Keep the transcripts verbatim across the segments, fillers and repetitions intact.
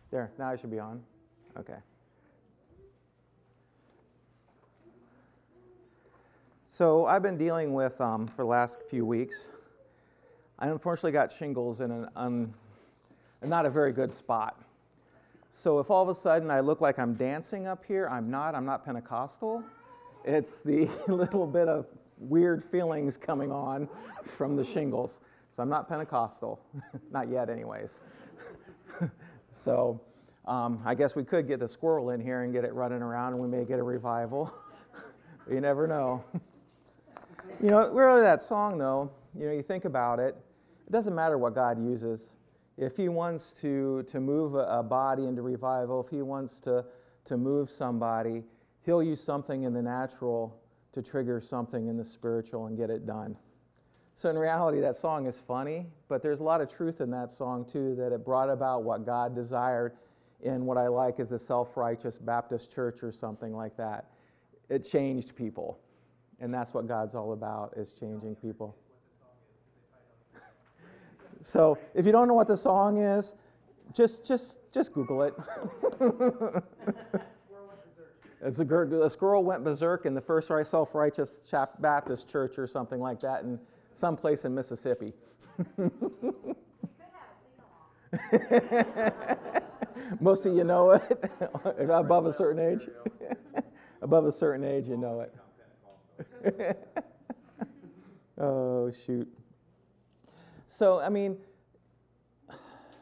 There, now I should be on. Okay. So I've been dealing with, um, for the last few weeks, I unfortunately got shingles in an un, not a very good spot. So if all of a sudden I look like I'm dancing up here, I'm not. I'm not Pentecostal. It's the little bit of weird feelings coming on from the shingles. So I'm not Pentecostal. Not yet anyways. So um, I guess we could get the squirrel in here and get it running around, and we may get a revival. You never know. You know, really that song though, you know, you think about it, it doesn't matter what God uses. If he wants to, to move a, a body into revival, if he wants to, to move somebody, he'll use something in the natural to trigger something in the spiritual and get it done. So in reality, that song is funny, but there's a lot of truth in that song too, that it brought about what God desired in what I like is the self-righteous Baptist church or something like that. It changed people, and that's what God's all about, is changing people. So if you don't know what the song is, just just just Google it. It's a, a squirrel went berserk in the first self-righteous Baptist church or something like that in some place in Mississippi. Most of you know it. Above a certain age. Above a certain age, you know it. Oh, shoot. So, I mean, I'm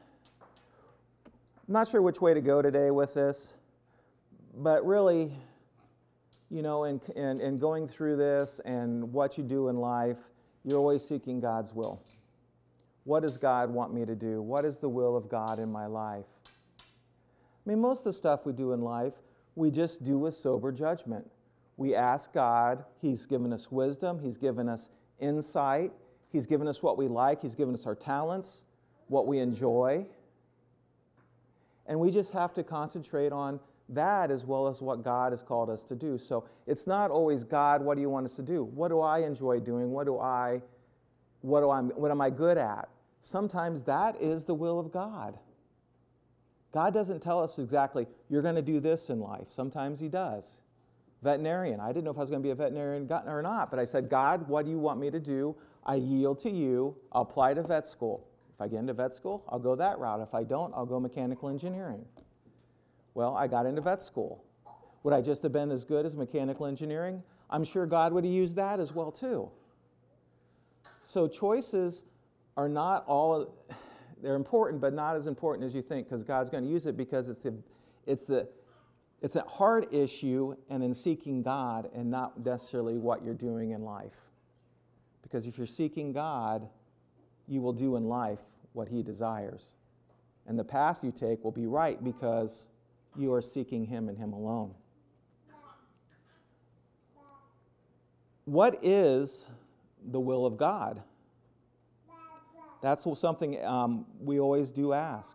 not sure which way to go today with this, but really, you know, in, in, in going through this and what you do in life, you're always seeking God's will. What does God want me to do? What is the will of God in my life? I mean, most of the stuff we do in life, we just do with sober judgment. We ask God. He's given us wisdom. He's given us insight. He's given us what we like. He's given us our talents, what we enjoy. And we just have to concentrate on that as well as what God has called us to do. So it's not always, God, what do you want us to do? What do I enjoy doing? What do I, what do I, what am I good at? Sometimes that is the will of God. God doesn't tell us exactly, you're going to do this in life. Sometimes he does. Veterinarian. I didn't know if I was going to be a veterinarian or not, but I said, God, what do you want me to do? I yield to you. I'll apply to vet school. If I get into vet school, I'll go that route. If I don't, I'll go mechanical engineering. Well, I got into vet school. Would I just have been as good as mechanical engineering? I'm sure God would have used that as well too. So choices are not all, they're important, but not as important as you think, because God's going to use it because it's the, it's the, it's a hard issue and in seeking God and not necessarily what you're doing in life. Because if you're seeking God, you will do in life what he desires. And the path you take will be right because you are seeking him and him alone. What is the will of God? That's something um, we always do ask.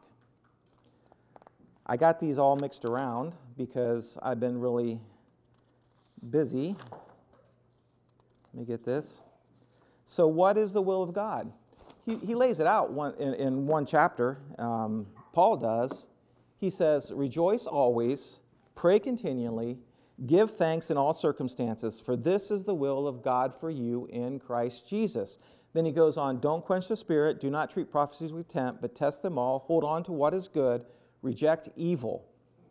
I got these all mixed around because I've been really busy. Let me get this. So what is the will of God? He, he lays it out one, in, in one chapter. Um, Paul does. He says, rejoice always, pray continually, give thanks in all circumstances, for this is the will of God for you in Christ Jesus. Then he goes on, don't quench the spirit, do not treat prophecies with contempt, but test them all, hold on to what is good, reject evil.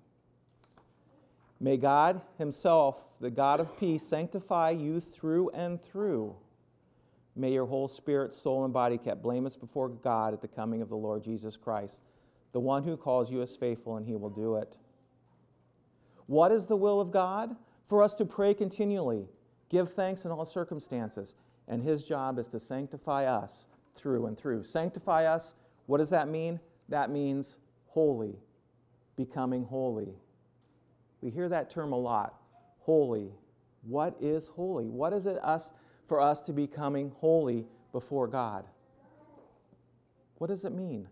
May God himself, the God of peace, sanctify you through and through. May your whole spirit, soul, and body kept blameless before God at the coming of the Lord Jesus Christ. The one who calls you is faithful, and he will do it. What is the will of God? For us to pray continually, give thanks in all circumstances, and his job is to sanctify us through and through. Sanctify us, what does that mean? That means holy, becoming holy. We hear that term a lot, holy. What is holy? What is it us for us to becoming holy before God? What does it mean?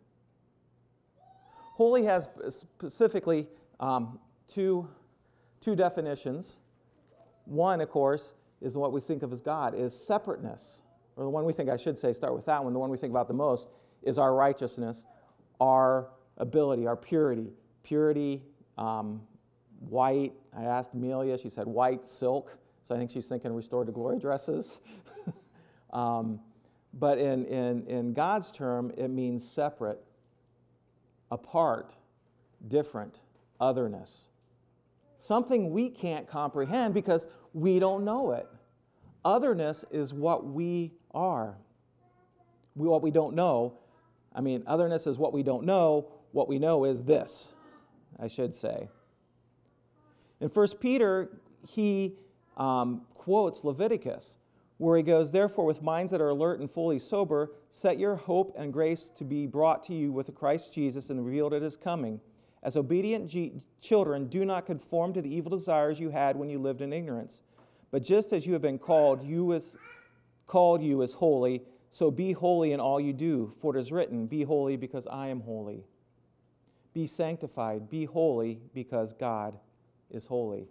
Holy has specifically um, two, two definitions. One, of course, is what we think of as God, is separateness. Or the one we think, I should say, start with that one. The one we think about the most is our righteousness, our ability, our purity, purity, um, white. I asked Amelia, she said white silk, so I think she's thinking restored to glory dresses. um, but in, in, in God's term, it means separate, apart, different, otherness. Something we can't comprehend because we don't know it. Otherness is what we are. We, what we don't know. I mean, otherness is what we don't know. What we know is this, I should say. In First Peter, he um, quotes Leviticus, where he goes, "Therefore, with minds that are alert and fully sober, set your hope and grace to be brought to you with Christ Jesus and revealed at his coming. As obedient G- children, do not conform to the evil desires you had when you lived in ignorance. But just as you have been called, you as called you as holy, so be holy in all you do. For it is written, be holy because I am holy. Be sanctified, be holy because God is holy."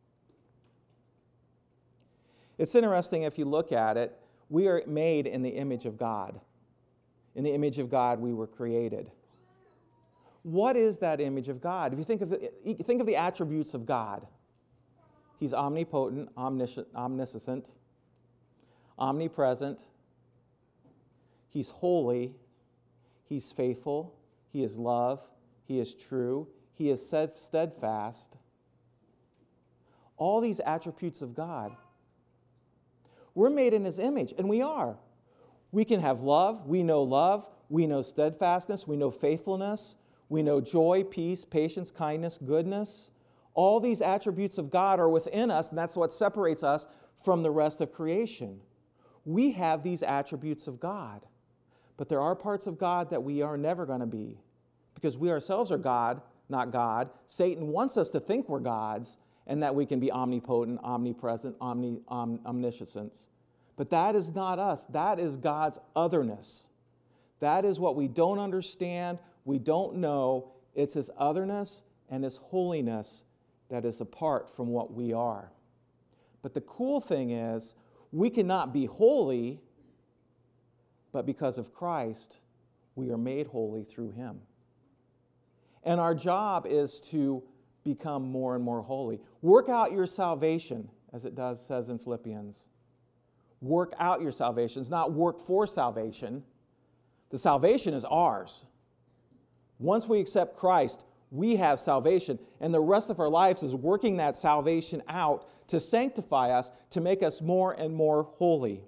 It's interesting if you look at it, we are made in the image of God. In the image of God we were created. What is that image of God? If you think of the, think of the attributes of God. He's omnipotent, omniscient, omniscient, omnipresent. He's holy. He's faithful. He is love. He is true. He is steadfast. All these attributes of God. We're made in his image, and we are. We can have love. We know love. We know steadfastness. We know faithfulness. We know joy, peace, patience, kindness, goodness. All these attributes of God are within us, and that's what separates us from the rest of creation. We have these attributes of God, but there are parts of God that we are never going to be, because we ourselves are God, not God. Satan wants us to think we're gods, and that we can be omnipotent, omnipresent, omni, om, omniscience. But that is not us. That is God's otherness. That is what we don't understand, we don't know. It's his otherness and his holiness that is apart from what we are. But the cool thing is, we cannot be holy, but because of Christ, we are made holy through him. And our job is to become more and more holy. Work out your salvation, as it does says in Philippians. Work out your salvation. It's not work for salvation. The salvation is ours. Once we accept Christ, we have salvation, and the rest of our lives is working that salvation out to sanctify us, to make us more and more holy.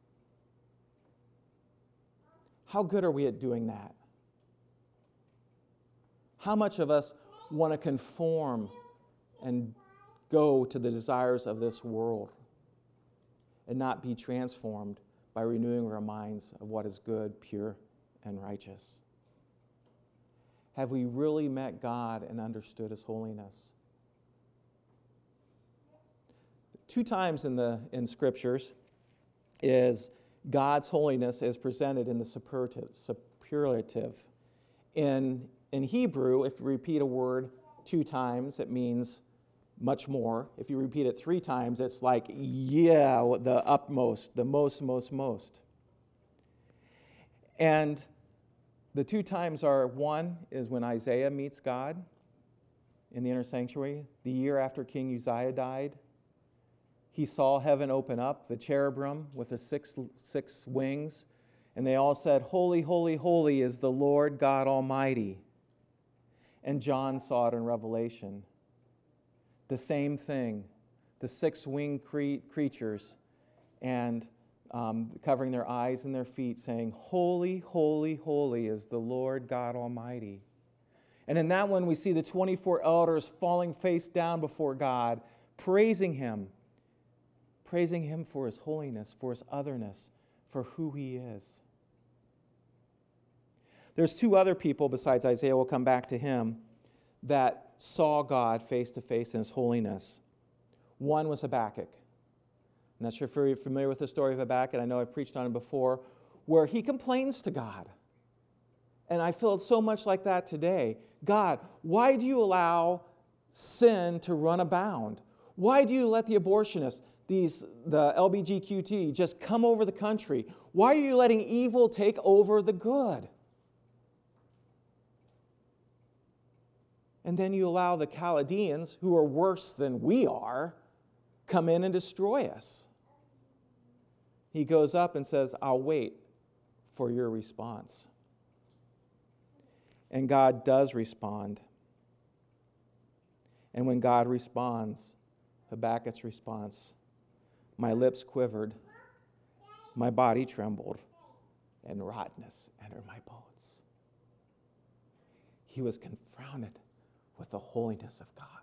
How good are we at doing that? How much of us want to conform and go to the desires of this world and not be transformed by renewing our minds of what is good, pure, and righteous? Have we really met God and understood his holiness? Two times in the in scriptures is God's holiness is presented in the superlative. superlative. In, in Hebrew, if you repeat a word two times, it means much more. If you repeat it three times, it's like, yeah, the utmost, the most, most, most. And the two times are, one is when Isaiah meets God in the inner sanctuary, the year after King Uzziah died. He saw heaven open up, the cherubim with the six, six wings, and they all said, "Holy, holy, holy is the Lord God Almighty." And John saw it in Revelation. The same thing, the six-winged cre- creatures, and um, covering their eyes and their feet, saying, "Holy, holy, holy is the Lord God Almighty." And in that one, we see the twenty-four elders falling face down before God, praising him, praising him for his holiness, for his otherness, for who he is. There's two other people besides Isaiah, we'll come back to him, that saw God face to face in his holiness. One was Habakkuk. I'm not sure if you're familiar with the story of Habakkuk, and I know I've preached on it before, where he complains to God. And I feel so much like that today. God, why do you allow sin to run abound? Why do you let the abortionists, these the L G B T Q just come over the country? Why are you letting evil take over the good? And then you allow the Chaldeans, who are worse than we are, come in and destroy us. He goes up and says, I'll wait for your response. And God does respond. And when God responds, Habakkuk's response, my lips quivered, my body trembled, and rottenness entered my bones. He was confounded with the holiness of God.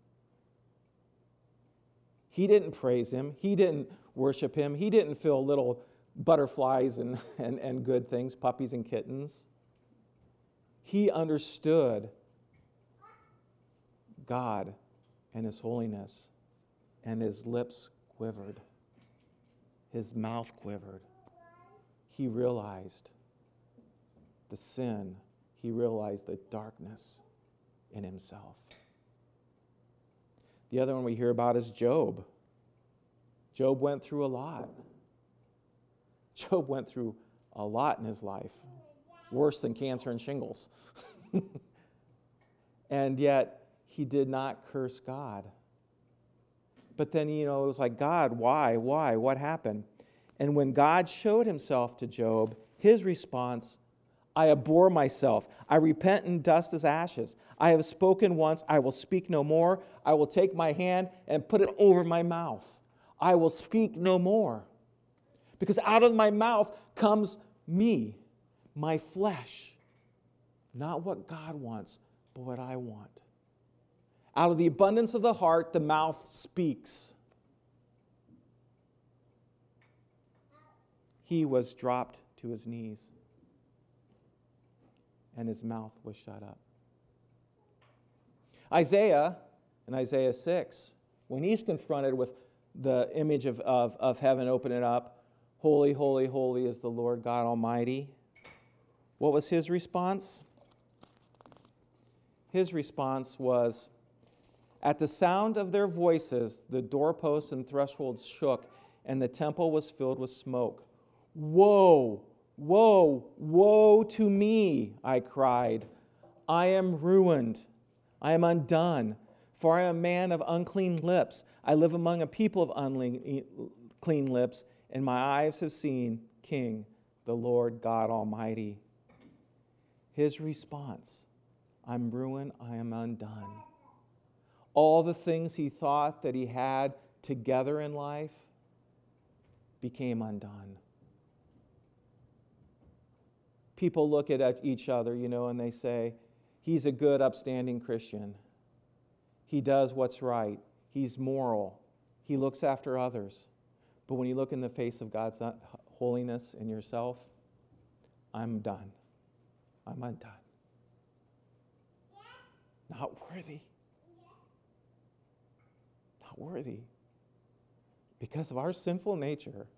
He didn't praise him. He didn't worship him. He didn't feel little butterflies and, and, and good things, puppies and kittens. He understood God and his holiness, and his lips quivered. His mouth quivered. He realized the sin. He realized the darkness in himself. The other one we hear about is Job. Job went through a lot. Job went through a lot in his life, worse than cancer and shingles. And yet, he did not curse God. But then, you know, it was like, God, why? Why? What happened? And when God showed himself to Job, his response, I abhor myself. I repent in dust as ashes. I have spoken once. I will speak no more. I will take my hand and put it over my mouth. I will speak no more. Because out of my mouth comes me, my flesh. Not what God wants, but what I want. Out of the abundance of the heart, the mouth speaks. He was dropped to his knees, and his mouth was shut up. Isaiah, in Isaiah six, when he's confronted with the image of, of, of heaven opening up, holy, holy, holy is the Lord God Almighty, what was his response? His response was, at the sound of their voices, the doorposts and thresholds shook, and the temple was filled with smoke. Woe, woe, woe to me, I cried. I am ruined. I am undone, for I am a man of unclean lips. I live among a people of unclean lips, and my eyes have seen King, the Lord God Almighty. His response, I'm ruined, I am undone. All the things he thought that he had together in life became undone. People look at each other, you know, and they say, he's a good, upstanding Christian. He does what's right. He's moral. He looks after others. But when you look in the face of God's holiness in yourself, I'm done. I'm undone. Not worthy. Not worthy. Because of our sinful nature,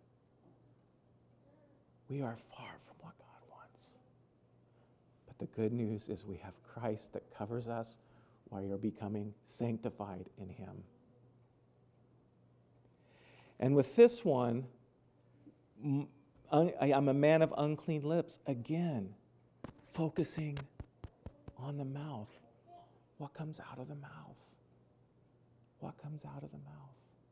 we are far from what God wants. But the good news is we have Christ that covers us while you're becoming sanctified in him. And with this one, I'm a man of unclean lips. Again, focusing on the mouth. What comes out of the mouth? What comes out of the mouth?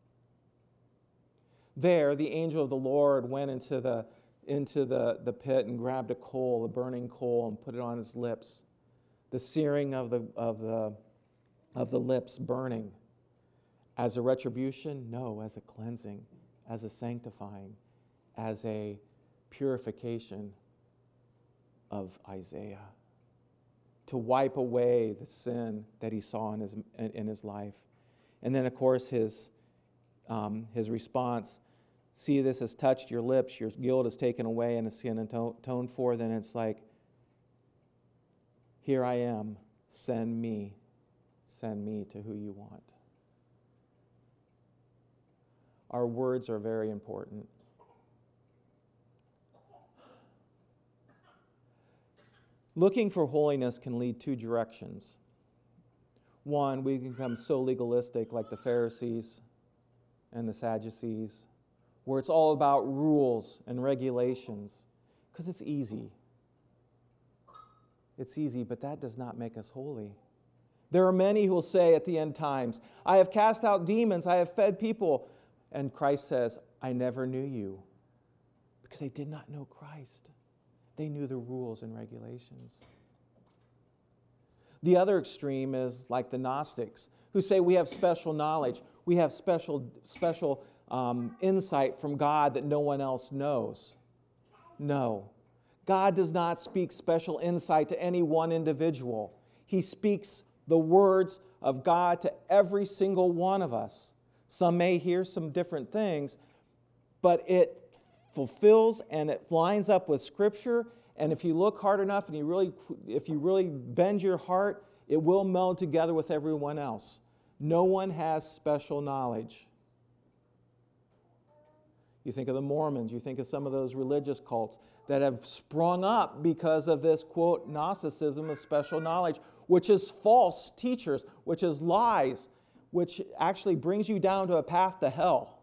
There, the angel of the Lord went into the, into the, the pit and grabbed a coal, a burning coal, and put it on his lips. The searing of the, of the, of the lips burning. As a retribution? No, as a cleansing, as a sanctifying, as a purification of Isaiah. To wipe away the sin that he saw in his, in his life. And then, of course, his, um, his response, see, this has touched your lips, your guilt is taken away and is sin atoned for. Then it's like, here I am, send me, send me to who you want. Our words are very important. Looking for holiness can lead two directions. One, we can become so legalistic like the Pharisees and the Sadducees, where it's all about rules and regulations, because it's easy. It's easy, but that does not make us holy. There are many who will say at the end times, I have cast out demons, I have fed people. And Christ says, I never knew you. Because they did not know Christ. They knew the rules and regulations. The other extreme is like the Gnostics, who say we have special knowledge. We have special, special um, insight from God that no one else knows. No. God does not speak special insight to any one individual. He speaks the words of God to every single one of us. Some may hear some different things, but it fulfills and it lines up with Scripture. And if you look hard enough and you really, if you really bend your heart, it will meld together with everyone else. No one has special knowledge. You think of the Mormons, you think of some of those religious cults that have sprung up because of this, quote, Gnosticism of special knowledge, which is false teachers, which is lies, which actually brings you down to a path to hell.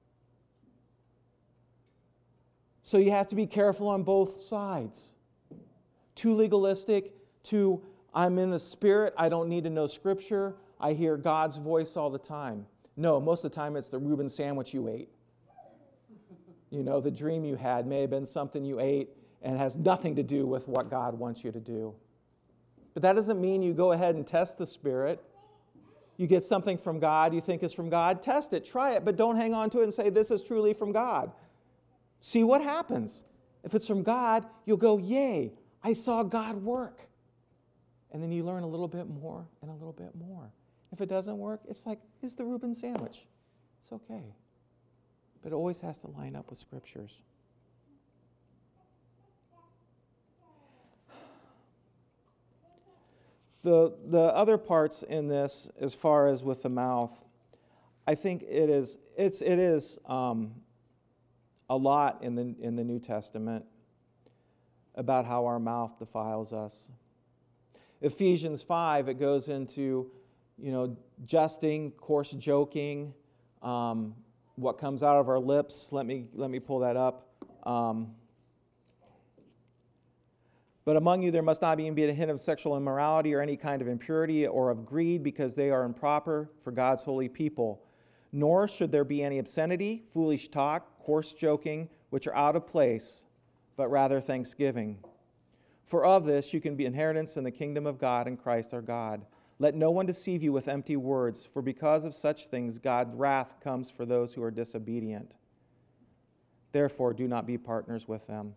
So you have to be careful on both sides. Too legalistic, too, I'm in the Spirit, I don't need to know Scripture, I hear God's voice all the time. No, most of the time it's the Reuben sandwich you ate. You know, the dream you had may have been something you ate and has nothing to do with what God wants you to do. But that doesn't mean you go ahead and test the Spirit. You get something from God you think is from God, test it, try it, but don't hang on to it and say, this is truly from God. See what happens. If it's from God, you'll go, yay, I saw God work. And then you learn a little bit more and a little bit more. If it doesn't work, it's like, it's the Reuben sandwich. It's okay. But it always has to line up with Scriptures. The, the other parts in this, as far as with the mouth, I think it is, it's, it is um, a lot in the, in the New Testament about how our mouth defiles us. Ephesians five, it goes into, you know, jesting, coarse joking, um, what comes out of our lips. Let me, let me pull that up. Um, But among you there must not even be a hint of sexual immorality or any kind of impurity or of greed, because they are improper for God's holy people. Nor should there be any obscenity, foolish talk, coarse joking, which are out of place, but rather thanksgiving. For of this you can be inheritance in the kingdom of God and Christ our God. Let no one deceive you with empty words, for because of such things God's wrath comes for those who are disobedient. Therefore do not be partners with them.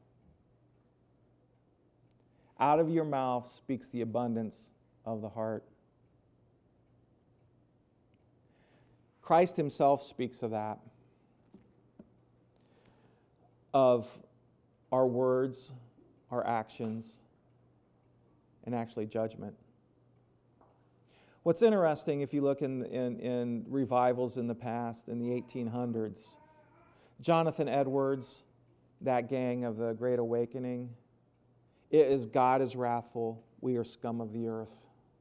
Out of your mouth speaks the abundance of the heart. Christ himself speaks of that, of our words, our actions, and actually judgment. What's interesting, if you look in, in, in revivals in the past, in the eighteen hundreds, Jonathan Edwards, that gang of the Great Awakening, it is God is wrathful, we are scum of the earth.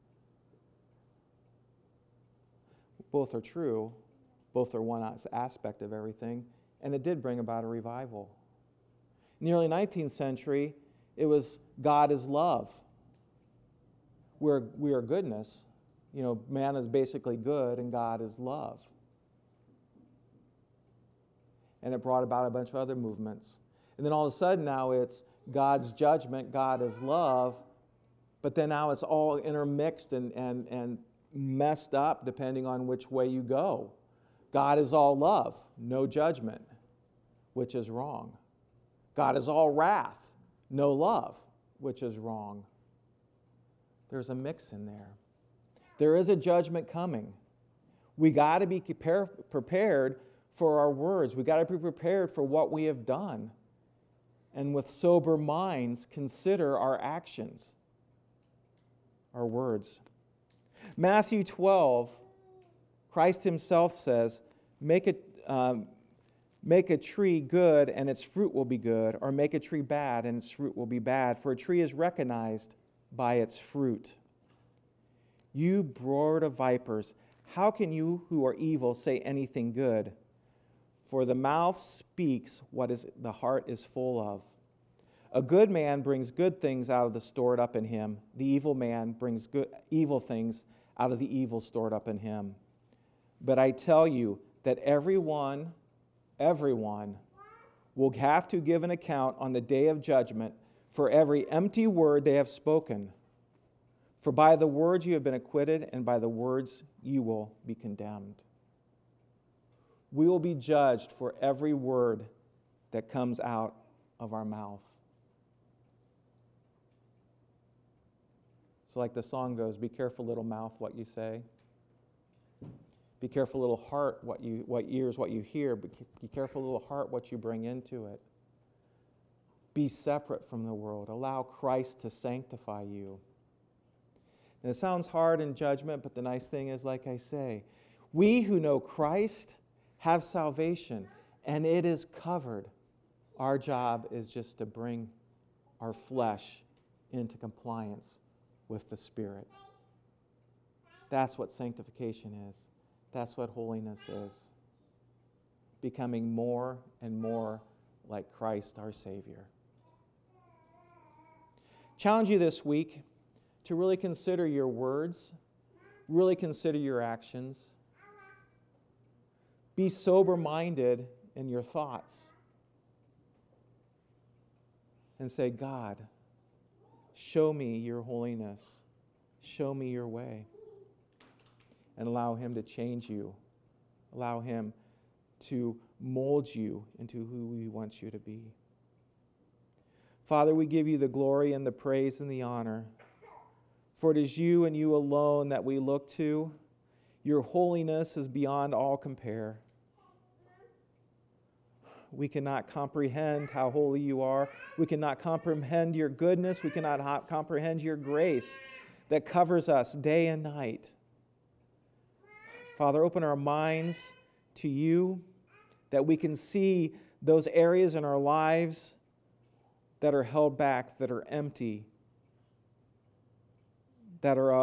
Both are true, both are one aspect of everything, and it did bring about a revival. In the early nineteenth century, it was God is love. We're, we are goodness. You know, man is basically good and God is love. And it brought about a bunch of other movements. And then all of a sudden now it's God's judgment, God is love, but then now it's all intermixed and, and, and messed up depending on which way you go. God is all love, no judgment, which is wrong. God is all wrath, no love, which is wrong. There's a mix in there. There is a judgment coming. We got to be prepared for our words. We got to be prepared for what we have done. And with sober minds, consider our actions, our words. Matthew twelve, Christ himself says, make a, um, make a tree good and its fruit will be good, or make a tree bad and its fruit will be bad, for a tree is recognized by its fruit. You brood of vipers, how can you who are evil say anything good? For the mouth speaks what is the heart is full of. A good man brings good things out of the stored up in him. The evil man brings good, evil things out of the evil stored up in him. But I tell you that everyone, everyone will have to give an account on the day of judgment for every empty word they have spoken. For by the words you have been acquitted, and by the words you will be condemned. We will be judged for every word that comes out of our mouth. So like the song goes, be careful, little mouth, what you say. Be careful, little heart, what you, what ears, what you hear. Be, be careful, little heart, what you bring into it. Be separate from the world. Allow Christ to sanctify you. And it sounds hard in judgment, but the nice thing is, like I say, we who know Christ have salvation, and it is covered. Our job is just to bring our flesh into compliance with the Spirit. That's what sanctification is. That's what holiness is. Becoming more and more like Christ our Savior. Challenge you this week to really consider your words, really consider your actions. Be sober-minded in your thoughts. And say, God, show me your holiness. Show me your way. And allow Him to change you. Allow Him to mold you into who He wants you to be. Father, we give you the glory and the praise and the honor. For it is you and you alone that we look to. Your holiness is beyond all compare. We cannot comprehend how holy you are. We cannot comprehend your goodness. We cannot ha- comprehend your grace that covers us day and night. Father, open our minds to you, that we can see those areas in our lives that are held back, that are empty, that are